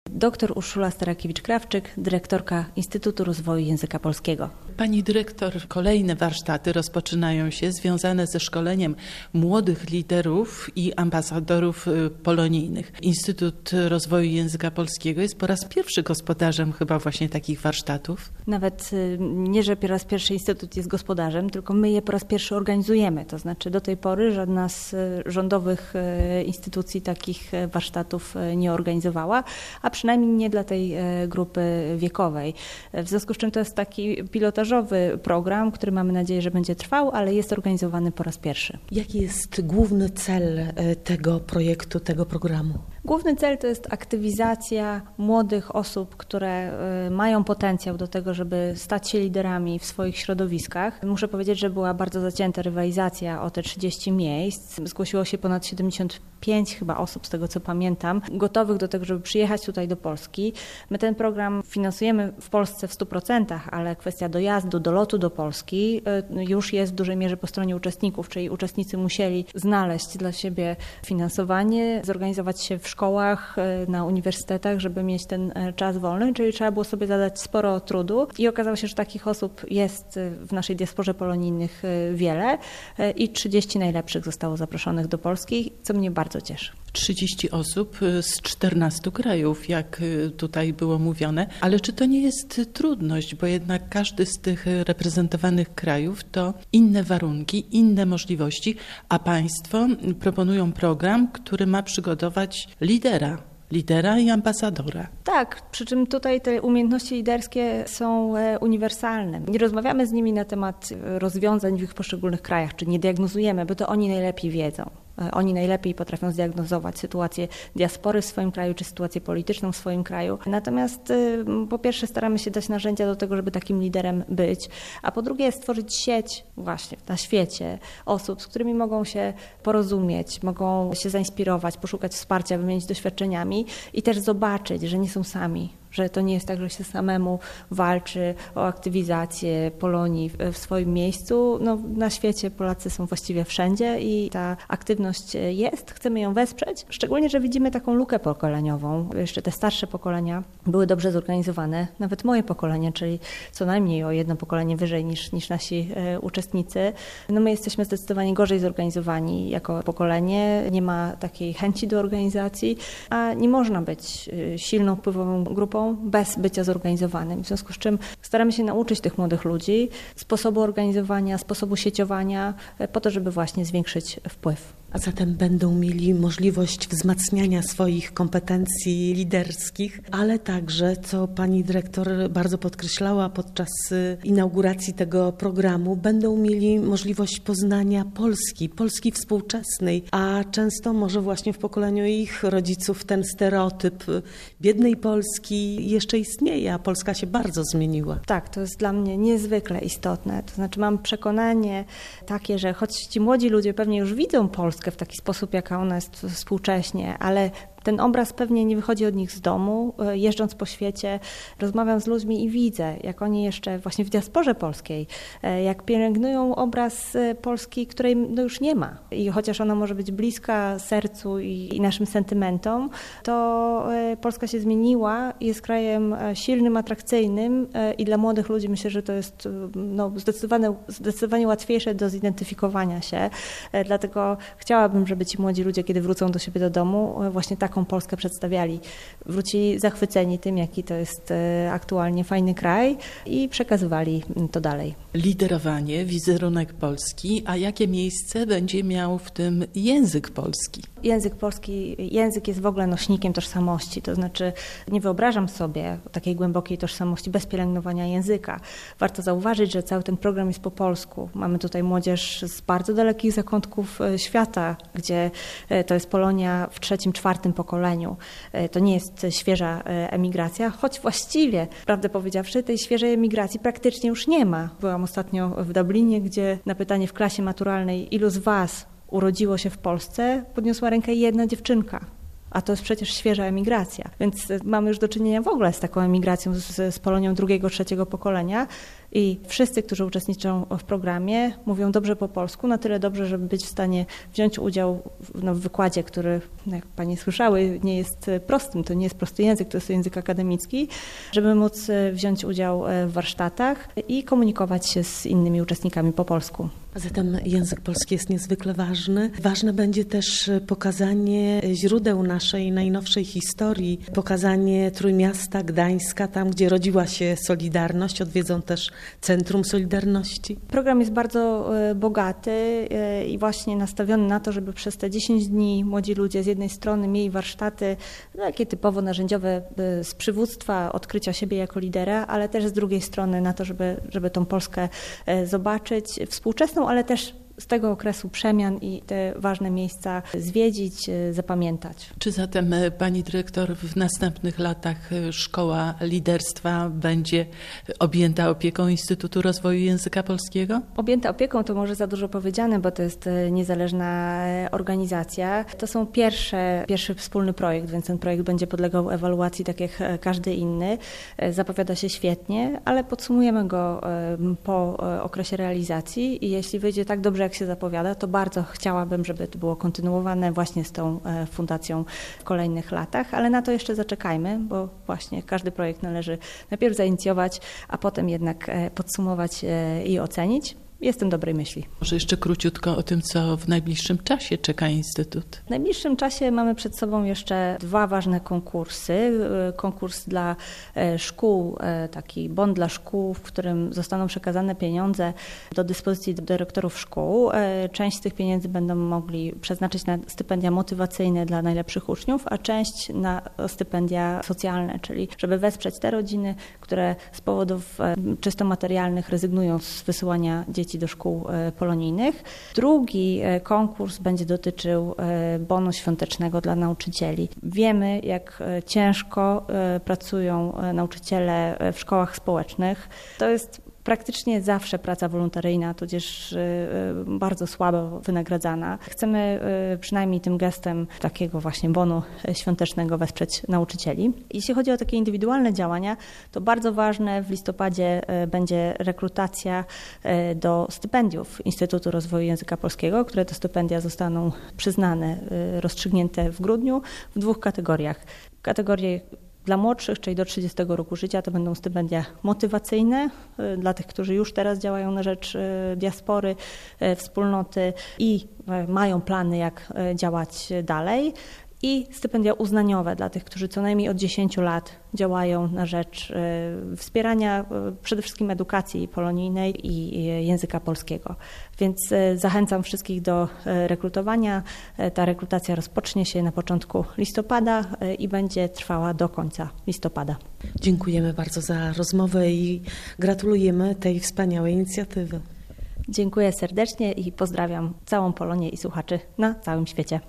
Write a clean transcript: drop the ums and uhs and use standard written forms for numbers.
Dr Urszula Starakiewicz-Krawczyk, dyrektorka Instytutu Rozwoju Języka Polskiego. Pani dyrektor, kolejne warsztaty rozpoczynają się związane ze szkoleniem młodych liderów i ambasadorów polonijnych. Instytut Rozwoju Języka Polskiego jest po raz pierwszy gospodarzem chyba właśnie takich warsztatów. Nawet nie, że po raz pierwszy Instytut jest gospodarzem, tylko my je po raz pierwszy organizujemy. To znaczy do tej pory żadna z rządowych instytucji takich warsztatów nie organizowała, a przynajmniej nie dla tej grupy wiekowej. W związku z czym to jest taki pilotażowy program, który mamy nadzieję, że będzie trwał, ale jest organizowany po raz pierwszy. Jaki jest główny cel tego projektu, tego programu? Główny cel to jest aktywizacja młodych osób, które mają potencjał do tego, żeby stać się liderami w swoich środowiskach. Muszę powiedzieć, że była bardzo zacięta rywalizacja o te 30 miejsc. Zgłosiło się ponad 75 chyba osób, z tego co pamiętam, gotowych do tego, żeby przyjechać tutaj do Polski. My ten program finansujemy w Polsce w 100%, ale kwestia dojazdu, dolotu do Polski już jest w dużej mierze po stronie uczestników, czyli uczestnicy musieli znaleźć dla siebie finansowanie, zorganizować się w szkołach, na uniwersytetach, żeby mieć ten czas wolny, czyli trzeba było sobie zadać sporo trudu i okazało się, że takich osób jest w naszej diasporze polonijnych wiele i 30 najlepszych zostało zaproszonych do Polski, co mnie bardzo cieszy. 30 osób z 14 krajów, jak tutaj było mówione, ale czy to nie jest trudność, bo jednak każdy z tych reprezentowanych krajów to inne warunki, inne możliwości, a państwo proponują program, który ma przygotować lidera i ambasadora. Tak, przy czym tutaj te umiejętności liderskie są uniwersalne. Nie rozmawiamy z nimi na temat rozwiązań w ich poszczególnych krajach, czy nie diagnozujemy, bo to oni najlepiej wiedzą. Oni najlepiej potrafią zdiagnozować sytuację diaspory w swoim kraju, czy sytuację polityczną w swoim kraju. Natomiast po pierwsze staramy się dać narzędzia do tego, żeby takim liderem być, a po drugie stworzyć sieć właśnie na świecie osób, z którymi mogą się porozumieć, mogą się zainspirować, poszukać wsparcia, wymienić doświadczeniami i też zobaczyć, że nie są sami. Że to nie jest tak, że się samemu walczy o aktywizację Polonii w swoim miejscu. No, na świecie Polacy są właściwie wszędzie i ta aktywność jest. Chcemy ją wesprzeć, szczególnie, że widzimy taką lukę pokoleniową. Jeszcze te starsze pokolenia były dobrze zorganizowane. Nawet moje pokolenie, czyli co najmniej o jedno pokolenie wyżej niż nasi uczestnicy. No, my jesteśmy zdecydowanie gorzej zorganizowani jako pokolenie. Nie ma takiej chęci do organizacji, a nie można być silną, wpływową grupą bez bycia zorganizowanym. W związku z czym staramy się nauczyć tych młodych ludzi sposobu organizowania, sposobu sieciowania, po to, żeby właśnie zwiększyć wpływ. A zatem będą mieli możliwość wzmacniania swoich kompetencji liderskich, ale także, co pani dyrektor bardzo podkreślała podczas inauguracji tego programu, będą mieli możliwość poznania Polski współczesnej, a często może właśnie w pokoleniu ich rodziców ten stereotyp biednej Polski jeszcze istnieje, a Polska się bardzo zmieniła. Tak, to jest dla mnie niezwykle istotne. To znaczy mam przekonanie takie, że choć ci młodzi ludzie pewnie już widzą Polskę w taki sposób, jaka ona jest współcześnie, ale ten obraz pewnie nie wychodzi od nich z domu. Jeżdżąc po świecie, rozmawiam z ludźmi i widzę, jak oni jeszcze właśnie w diasporze polskiej, jak pielęgnują obraz Polski, której no już nie ma. I chociaż ona może być bliska sercu i naszym sentymentom, to Polska się zmieniła, jest krajem silnym, atrakcyjnym i dla młodych ludzi myślę, że to jest no, zdecydowanie łatwiejsze do zidentyfikowania się. Dlatego chciałabym, żeby ci młodzi ludzie, kiedy wrócą do siebie do domu, właśnie taką Polskę przedstawiali. Wrócili zachwyceni tym, jaki to jest aktualnie fajny kraj i przekazywali to dalej. Liderowanie, wizerunek Polski, a jakie miejsce będzie miał w tym język polski? Język jest w ogóle nośnikiem tożsamości, to znaczy nie wyobrażam sobie takiej głębokiej tożsamości bez pielęgnowania języka. Warto zauważyć, że cały ten program jest po polsku. Mamy tutaj młodzież z bardzo dalekich zakątków świata, gdzie to jest Polonia w 3., 4. pokoleniu. To nie jest świeża emigracja, choć właściwie, prawdę powiedziawszy, tej świeżej emigracji praktycznie już nie ma. Byłam ostatnio w Dublinie, gdzie na pytanie w klasie maturalnej, ilu z was urodziło się w Polsce, podniosła rękę jedna dziewczynka. A to jest przecież świeża emigracja. Więc mamy już do czynienia w ogóle z taką emigracją z Polonią 2., 3. pokolenia. I wszyscy, którzy uczestniczą w programie, mówią dobrze po polsku, na tyle dobrze, żeby być w stanie wziąć udział w wykładzie, który, jak Panie słyszały, nie jest prostym, to nie jest prosty język, to jest język akademicki, żeby móc wziąć udział w warsztatach i komunikować się z innymi uczestnikami po polsku. A zatem język polski jest niezwykle ważny. Ważne będzie też pokazanie źródeł naszej najnowszej historii, pokazanie Trójmiasta, Gdańska, tam gdzie rodziła się Solidarność. Odwiedzą też Centrum Solidarności. Program jest bardzo bogaty i właśnie nastawiony na to, żeby przez te 10 dni młodzi ludzie z jednej strony mieli warsztaty takie typowo narzędziowe z przywództwa, odkrycia siebie jako lidera, ale też z drugiej strony na to, żeby tą Polskę zobaczyć współczesną, ale też z tego okresu przemian i te ważne miejsca zwiedzić, zapamiętać. Czy zatem Pani Dyrektor w następnych latach Szkoła Liderstwa będzie objęta opieką Instytutu Rozwoju Języka Polskiego? Objęta opieką to może za dużo powiedziane, bo to jest niezależna organizacja. To są pierwszy wspólny projekt, więc ten projekt będzie podlegał ewaluacji tak jak każdy inny. Zapowiada się świetnie, ale podsumujemy go po okresie realizacji i jeśli wyjdzie tak dobrze, jak się zapowiada, to bardzo chciałabym, żeby to było kontynuowane właśnie z tą fundacją w kolejnych latach, ale na to jeszcze zaczekajmy, bo właśnie każdy projekt należy najpierw zainicjować, a potem jednak podsumować i ocenić. Jestem dobrej myśli. Może jeszcze króciutko o tym, co w najbliższym czasie czeka Instytut. W najbliższym czasie mamy przed sobą jeszcze 2 ważne konkursy. Konkurs dla szkół, taki bon dla szkół, w którym zostaną przekazane pieniądze do dyspozycji dyrektorów szkół. Część z tych pieniędzy będą mogli przeznaczyć na stypendia motywacyjne dla najlepszych uczniów, a część na stypendia socjalne, czyli żeby wesprzeć te rodziny, które z powodów czysto materialnych rezygnują z wysyłania dzieci do szkół polonijnych. Drugi konkurs będzie dotyczył bonu świątecznego dla nauczycieli. Wiemy, jak ciężko pracują nauczyciele w szkołach społecznych. To jest praktycznie zawsze praca wolontaryjna, tudzież bardzo słabo wynagradzana. Chcemy przynajmniej tym gestem takiego właśnie bonu świątecznego wesprzeć nauczycieli. Jeśli chodzi o takie indywidualne działania, to bardzo ważne w listopadzie będzie rekrutacja do stypendiów Instytutu Rozwoju Języka Polskiego, które to stypendia zostaną przyznane, rozstrzygnięte w grudniu w 2 kategoriach. Kategorie dla młodszych, czyli do 30 roku życia, to będą stypendia motywacyjne dla tych, którzy już teraz działają na rzecz diaspory, wspólnoty i mają plany, jak działać dalej. I stypendia uznaniowe dla tych, którzy co najmniej od 10 lat działają na rzecz wspierania przede wszystkim edukacji polonijnej i języka polskiego. Więc zachęcam wszystkich do rekrutowania. Ta rekrutacja rozpocznie się na początku listopada i będzie trwała do końca listopada. Dziękujemy bardzo za rozmowę i gratulujemy tej wspaniałej inicjatywy. Dziękuję serdecznie i pozdrawiam całą Polonię i słuchaczy na całym świecie.